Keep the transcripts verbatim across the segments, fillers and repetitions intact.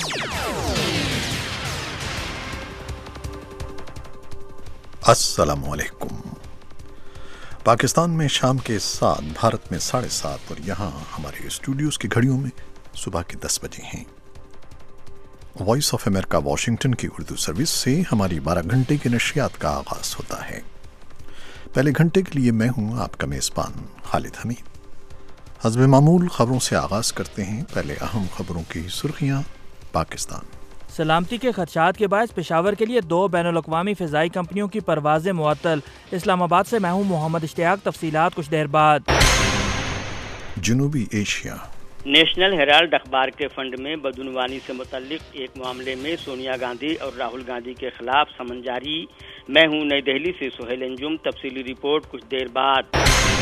अस्सलाम वालेकुम। पाकिस्तान में शाम के सात, भारत में साढ़े सात और यहाँ हमारे स्टूडियोज़ की घड़ियों में सुबह के दस बजे हैं। वॉइस ऑफ अमेरिका वाशिंगटन की उर्दू सर्विस से हमारी बारह घंटे की नशियात का आगाज़ होता है। पहले घंटे के लिए मैं हूँ आपका मेज़बान खालिद हमीद। हस्ब मामूल खबरों से आगाज़ करते हैं। पहले अहम खबरों की सुर्खियाँ। पाकिस्तान सलामती के खदशात के बायस पेशावर के लिए दो बैनुल-अक़वामी फ़िज़ाई कंपनियों की परवाज़ें मुअत्तल। इस्लामाबाद से मैं हूँ मोहम्मद इश्तियाक। तफसीलात कुछ देर बाद। जनूबी एशिया। नेशनल हेराल्ड अखबार के फंड में बदउनवानी से मुतल्लिक एक मामले में सोनिया गांधी और राहुल गांधी के खिलाफ समन जारी। मैं हूँ नई दिल्ली से सुहेल अंजुम। तफसीली रिपोर्ट कुछ देर बाद।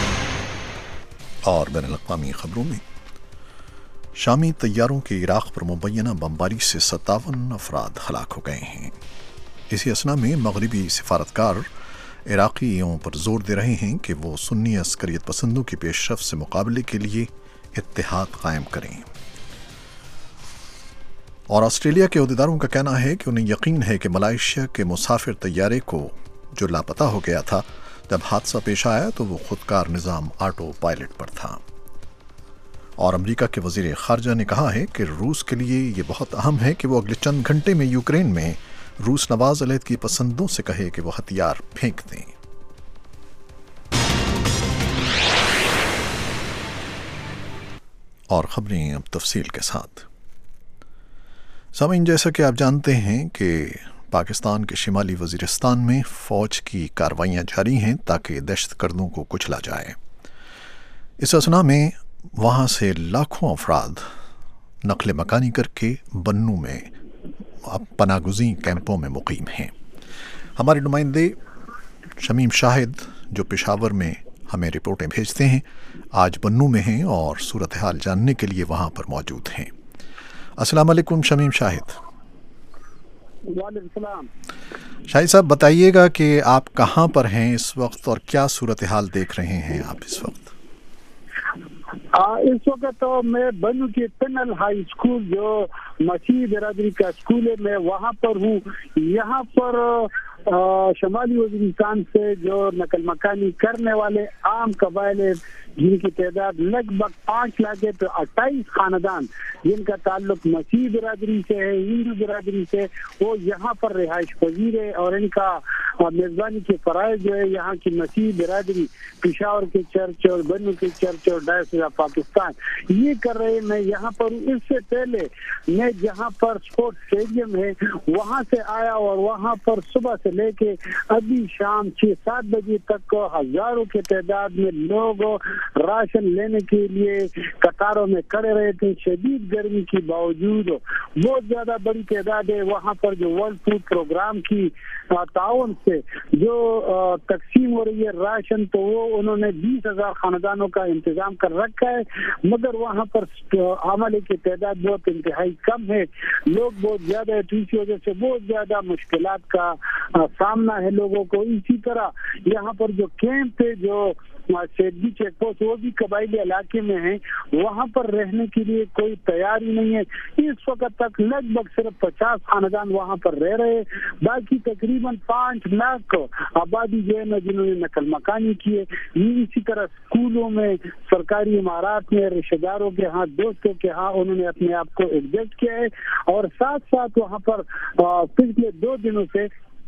और बैनुल-अक़वामी खबरों में शामी तैयारों के इराक़ पर मुबैना बमबारी से सत्तावन अफराद हलाक हो गए हैं। इसी असना में मगरबी सिफारतकार इराक़ियों पर जोर दे रहे हैं कि वो सुन्नी अस्करियत पसंदों की पेशरफ से मुकाबले के लिए इत्तेहाद कायम करें। और ऑस्ट्रेलिया के अहदेदारों का कहना है कि उन्हें यकीन है कि मलेशिया के मुसाफिर तैयारे को जो लापता हो गया था, जब हादसा पेश आया तो वो खुदकार निज़ाम ऑटो पायलट पर था। और अमेरिका के वज़ीर ख़ारजा ने कहा है कि रूस के लिए ये बहुत अहम है कि वो अगले चंद घंटे में यूक्रेन में रूस नवाज अलैहिद पसंदों से कहे कि वो हथियार फेंक दें। और खबरें अब तफसील के साथ। सामीन, जैसा कि आप जानते हैं कि पाकिस्तान के शिमाली वज़ीरिस्तान में फ़ौज की कार्रवाइयाँ जारी हैं ताकि दहशतगर्दों को कुचला जाए। इस असना में वहाँ से लाखों अफराद नकल मकानी करके बन्नू में पनागुज़ी कैंपों में मुकीम हैं। हमारे नुमाइंदे शमीम शाहिद जो पेशावर में हमें रिपोर्टें भेजते हैं, आज बन्नू में हैं और सूरत हाल जानने के लिए वहाँ पर मौजूद हैं। अस्सलाम वालेकुम शमीम शाहिद। वालेकुम। शाहिद साहब, बताइएगा कि आप कहाँ पर हैं इस वक्त और क्या सूरत हाल देख रहे हैं आप इस वक्त? आ, इस वक्त तो मैं बन्नू के पेनल हाई स्कूल जो मसीह बिरादरी का स्कूल है, मैं वहाँ पर हूँ। यहाँ पर शमाली वज़ीरिस्तान से जो नकल मकानी करने वाले आम कबाइल जिनकी तादाद लगभग पाँच लाख है, तो अट्ठाईस खानदान जिनका ताल्लुक मसीह बिरादरी से है, हिंदू बिरादरी से, वो यहाँ पर रिहाइश पजीर है। और इनका मेज़बानी के फ़राइज़ जो है यहाँ की मसीह बिरादरी पेशावर के चर्च और बन्नू के चर्च और डायसिस ऑफ पाकिस्तान ये कर रहे। मैं यहाँ पर इससे पहले मैं जहाँ पर स्पोर्ट्स स्टेडियम है वहाँ से आया और वहाँ पर सुबह से लेके अभी शाम छह सात बजे तक हजारों के तादाद में लोग राशन लेने के लिए कतारों में खड़े रहे थे। शदीद गर्मी के बावजूद बहुत ज्यादा बड़ी तादाद है। वहाँ पर जो वर्ल्ड फूड प्रोग्राम की ताउन से जो तकसीम हो रही है राशन, तो वो उन्होंने बीस हजार खानदानों का इंतजाम कर रखा है, मगर वहाँ पर अमले की तादाद बहुत इंतहाई कम है। लोग बहुत ज्यादा है, तो इसी वजह से बहुत ज्यादा मुश्किलात का सामना है लोगों को। इसी तरह यहाँ पर जो कैंप है जो सेद्दी चेक पोस्ट वो भी कबायली इलाके में है, वहाँ पर रहने के लिए कोई तैयारी नहीं है। इस वक्त तक लगभग सिर्फ पचास खानदान वहाँ पर रह रहे, बाकी तकरीबन पाँच लाख आबादी जो है ना जिन्होंने नकल मकानी की है। इसी तरह स्कूलों में, सरकारी इमारत में, रिश्तेदारों के यहाँ, दोस्तों के यहाँ उन्होंने अपने आप को एडजस्ट किया है। और साथ साथ वहाँ पर पिछले दो दिनों से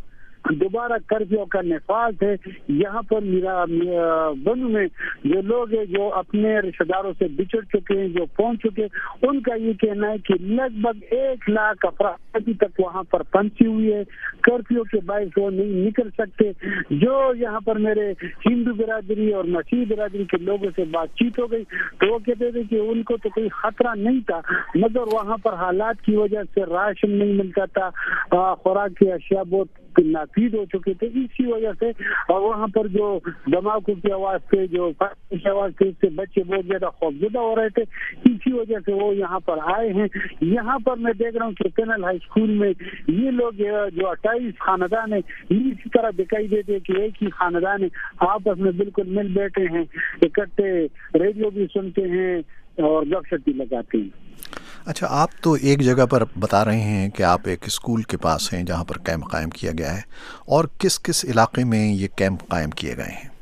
दोबारा कर्फ्यू का नफाज है। यहाँ पर मेरा बन्नू में जो लोग हैं जो अपने रिश्तेदारों से बिछड़ चुके हैं, जो पहुंच चुके हैं, उनका ये कहना है कि लगभग एक लाख अफराद अभी तक वहाँ पर फंसी हुई है। कर्फ्यू के बायस वो नहीं निकल सकते। जो यहाँ पर मेरे हिंदू बिरादरी और मसीह बिरादरी के लोगों से बातचीत हो गई तो वो कहते थे कि उनको तो कोई खतरा नहीं था, मगर वहाँ पर हालात की वजह से राशन नहीं मिलता था, खुराक की अशिया बहुत नाफीज हो चुके थे। इसी वजह से और वहाँ पर जो धमाकों की आवाज थे, जो की आवाज थे, उससे बच्चे बहुत ज्यादा खौफजदा हो रहे थे। इसी वजह से वो यहाँ पर आए हैं। यहाँ पर मैं देख रहा हूँ कि पेनल हाई स्कूल में ये लोग जो अट्ठाईस खानदान है इसी तरह दिखाई देते कि एक ही खानदान है, आपस में बिल्कुल मिल बैठे हैं, इकट्ठे रेडियो भी सुनते हैं और गपशप भी लगाते हैं। اچھا، آپ تو ایک جگہ پر بتا رہے ہیں کہ آپ ایک اسکول کے پاس ہیں جہاں پر کیمپ قائم کیا گیا ہے، اور کس کس علاقے میں یہ کیمپ قائم کیے گئے ہیں؟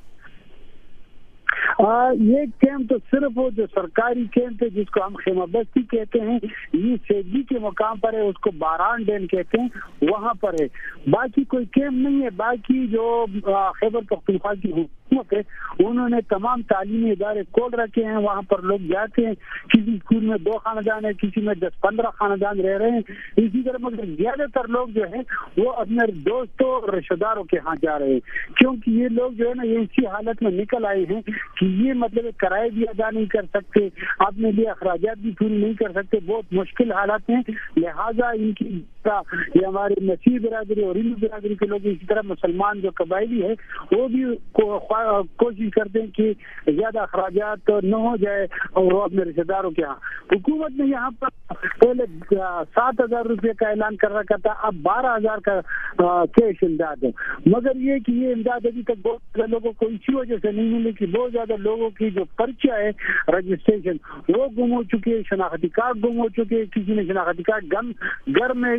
آ, یہ کیمپ تو صرف وہ جو سرکاری کیمپ ہے جس کو ہم خیمہ بستی کہتے ہیں، یہ سیدی کے مقام پر ہے، اس کو باران ڈین کہتے ہیں، وہاں پر ہے۔ باقی کوئی کیمپ نہیں ہے۔ باقی جو خیبر پختونخوا کی حکومت ہے انہوں نے تمام تعلیمی ادارے کھول رکھے ہیں، وہاں پر لوگ جاتے ہیں۔ کسی اسکول میں دو خاندان ہے، کسی میں دس پندرہ خاندان رہ رہے ہیں، اسی طرح مگر زیادہ تر لوگ جو ہے وہ اپنے دوستوں اور رشتہ داروں کے ہاں جا رہے ہیں، کیونکہ یہ لوگ جو ہے نا یہ اسی حالت میں نکل آئے ہیں کہ یہ مطلب کرائے بھی ادا نہیں کر سکتے، اپنے لیے اخراجات بھی پوری نہیں کر سکتے، بہت مشکل حالات ہیں۔ لہٰذا ان کی یہ ہمارے مسیح برادری اور ہندو برادری کے لوگ، اسی طرح مسلمان جو قبائلی ہے وہ بھی کوشش کرتے ہیں کہ زیادہ اخراجات نہ ہو جائے اور وہ اپنے رشتے داروں کے ہاں۔ حکومت نے یہاں پر پہلے سات ہزار روپے کا اعلان کر رکھا تھا، اب بارہ ہزار کا کیش امداد ہے، مگر یہ کہ یہ امداد ابھی تک بہت زیادہ لوگوں کو اسی وجہ سے نہیں ملی کہ بہت زیادہ لوگوں کی جو پرچہ ہے رجسٹریشن وہ گم ہو چکے، شناختی کارڈ گم ہو چکے، کسی نے شناختی کارڈ گم گھر میں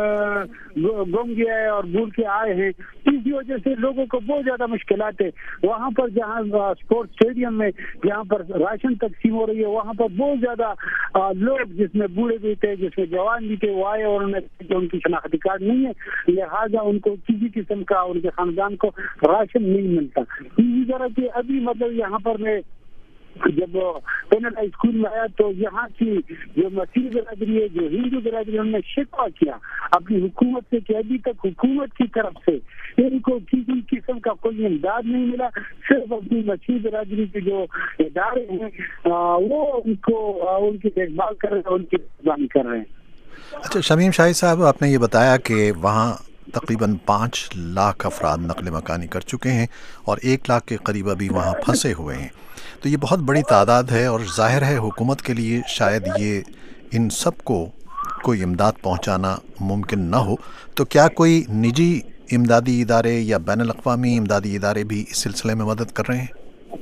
گم گیا ہے اور بھول کے آئے ہیں، اسی وجہ سے لوگوں کو بہت زیادہ مشکلات ہے۔ وہاں پر جہاں اسپورٹس اسٹیڈیم میں جہاں پر راشن تقسیم ہو رہی ہے وہاں پر بہت زیادہ لوگ، جس میں بوڑھے بھی تھے جس میں جوان بھی تھے، وہ آئے اور ان کی شناختی کارڈ نہیں ہے، لہٰذا ان کو کسی قسم کا ان کے خاندان کو راشن نہیں ملتا۔ اسی طرح کہ ابھی مطلب یہاں پر میں جب پینل ہائی اسکول میں آیا تو یہاں کی جو مسیح برادری ہے، جو ہندو برادری، انہوں نے شکوہ کیا اپنی حکومت سے کہ ابھی تک حکومت کی طرف سے ان کو کسی قسم کا کوئی امداد نہیں ملا، صرف اپنی مسیح برادری کے جو ادارے ہیں وہ ان کو ان کی دیکھ بھال کر رہے ہیں، ان کی نگرانی کر رہے ہیں۔ اچھا شمیم شاہد صاحب، آپ نے یہ بتایا کہ وہاں تقریباً پانچ لاکھ افراد نقل مکانی کر چکے ہیں اور ایک لاکھ کے قریب ابھی وہاں پھنسے ہوئے ہیں، تو یہ بہت بڑی تعداد ہے اور ظاہر ہے حکومت کے لیے شاید یہ ان سب کو کوئی امداد پہنچانا ممکن نہ ہو، تو کیا کوئی نجی امدادی ادارے یا بین الاقوامی امدادی ادارے بھی اس سلسلے میں مدد کر رہے ہیں؟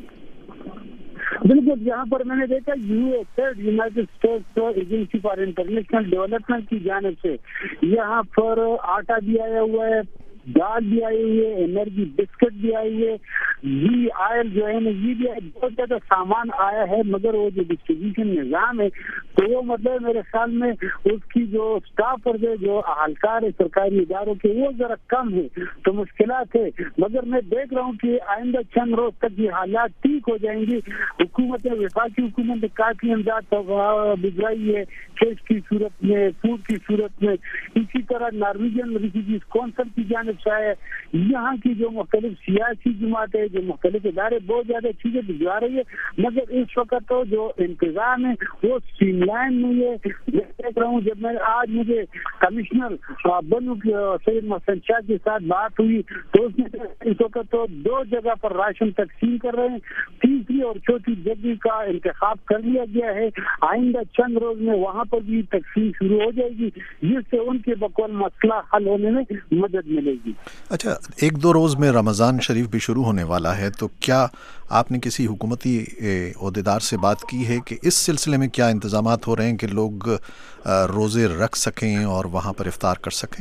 بالکل، یہاں پر میں نے دیکھا USAID United States agency for international development کی جانب سے یہاں پر آٹا بھی آیا ہوا ہے، دال بھی آئی ہوئی ہے، انرجی بسکٹ بھی آئی ہے، گھی آئل جو ہے نا یہ بھی بہت زیادہ سامان آیا ہے، مگر وہ جو ڈسٹریبیوشن نظام ہے تو وہ مطلب میرے خیال میں اس کی جو اسٹاف اور جو اہلکار ہے سرکاری اداروں کے وہ ذرا کم ہے، تو مشکلات ہے، مگر میں دیکھ رہا ہوں کہ آئندہ چند روز تک یہ حالات ٹھیک ہو جائیں گی۔ حکومت نے وفاقی حکومت نے کافی امداد بھجوائی ہے، کیش کی صورت میں، فوڈ کی صورت میں، اسی طرح نارویجن ریفیوجیز کونسل کی جانب ہے، یہاں کی جو مختلف سیاسی جماعتیں جو مختلف ادارے بہت زیادہ چیزیں بھجوا رہی ہے، مگر اس وقت تو جو انتظام ہے وہ اسٹریم لائن نہیں ہے۔ میں دیکھ رہا ہوں جب میں آج مجھے کمشنر بنو سید محسن شاہ کے ساتھ بات ہوئی تو اس نے اس وقت تو دو جگہ پر راشن تقسیم کر رہے ہیں، تیسری اور چوتھی جگہ کا انتخاب کر لیا گیا ہے، آئندہ چند روز میں وہاں پر بھی تقسیم شروع ہو جائے گی جس سے ان کے بقول مسئلہ حل ہونے میں مدد ملے گی۔ اچھا، ایک دو روز میں رمضان شریف بھی شروع ہونے والا ہے، تو کیا آپ نے کسی حکومتی عہدیدار سے بات کی ہے کہ اس سلسلے میں کیا انتظامات ہو رہے ہیں کہ لوگ روزے رکھ سکیں اور وہاں پر افطار کر سکیں؟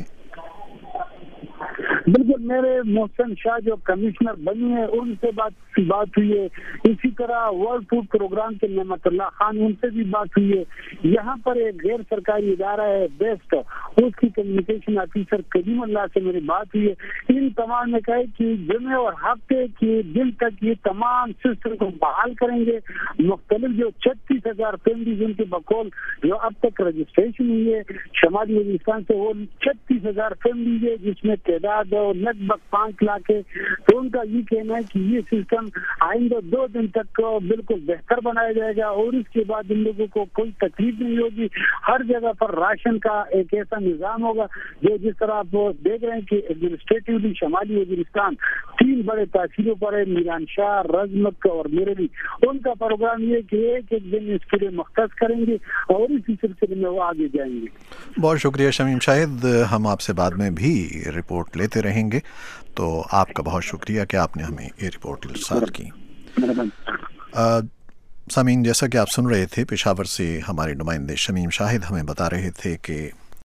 بالکل، میرے محسن شاہ جو کمشنر بنی ہے ان سے بات بات ہوئی ہے، اسی طرح ورلڈ فوڈ پروگرام کے نعمت اللہ خان ان سے بھی بات ہوئی ہے۔ یہاں پر ایک غیر سرکاری ادارہ ہے بیسٹ، اس کی کمیونیکیشن آفیسر کریم اللہ سے میری بات ہوئی ہے۔ ان تمام نے کہا کہ جمعے اور ہفتے کے دن تک یہ تمام سسٹم کو بحال کریں گے۔ مختلف جو چھتیس ہزار فیملیز ان کے بقول جو اب تک رجسٹریشن ہوئی ہے شمالی وزیرستان سے، وہ چھتیس ہزار فیملیز ہے جس میں تعداد لگ بھگ پانچ لاکھ ہے، تو ان کا یہ کہنا ہے کہ یہ سسٹم آئندہ دو دن تک بالکل بہتر بنایا جائے گا اور اس کے بعد ان لوگوں کو کوئی تکلیف نہیں ہوگی۔ ہر جگہ پر راشن کا ایک ایسا نظام ہوگا جو جس طرح آپ دیکھ رہے ہیں کہ ایڈمنسٹریٹولی شمالی وزیرستان تین بڑے تحصیلوں پر ہے، میران شاہ، رزمک اور میرلی، ان کا پروگرام یہ کہ ایک ایک دن اس کے لیے مختص کریں گے اور اسی سلسلے میں وہ آگے جائیں گے۔ بہت شکریہ شمیم شاہد، ہم آپ سے بعد میں بھی رپورٹ لیتے رہیں گے، تو آپ کا بہت شکریہ کہ آپ نے ہمیں یہ رپورٹ ارسال کی۔ سامعین، جیسا کہ آپ سن رہے تھے، پشاور سے ہمارے نمائندے شمیم شاہد ہمیں بتا رہے تھے کہ